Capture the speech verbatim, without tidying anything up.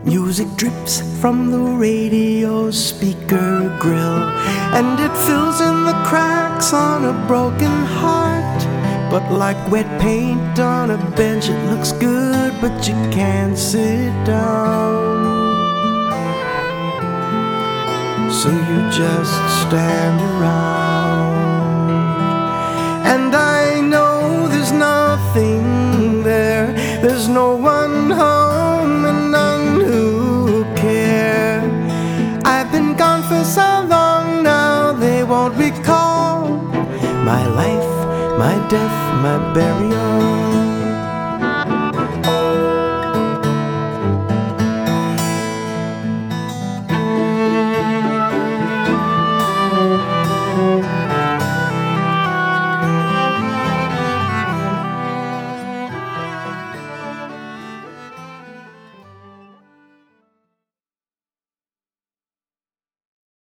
Music drips from the radio speaker grill, and it fills in the cracks on a broken heart. But like wet paint on a bench, it looks good, but you can't sit down. So you just stand around. And I know there's nothing there, there's no one home and none who care. I've been gone for so long now, they won't recall my life, my death, my burial.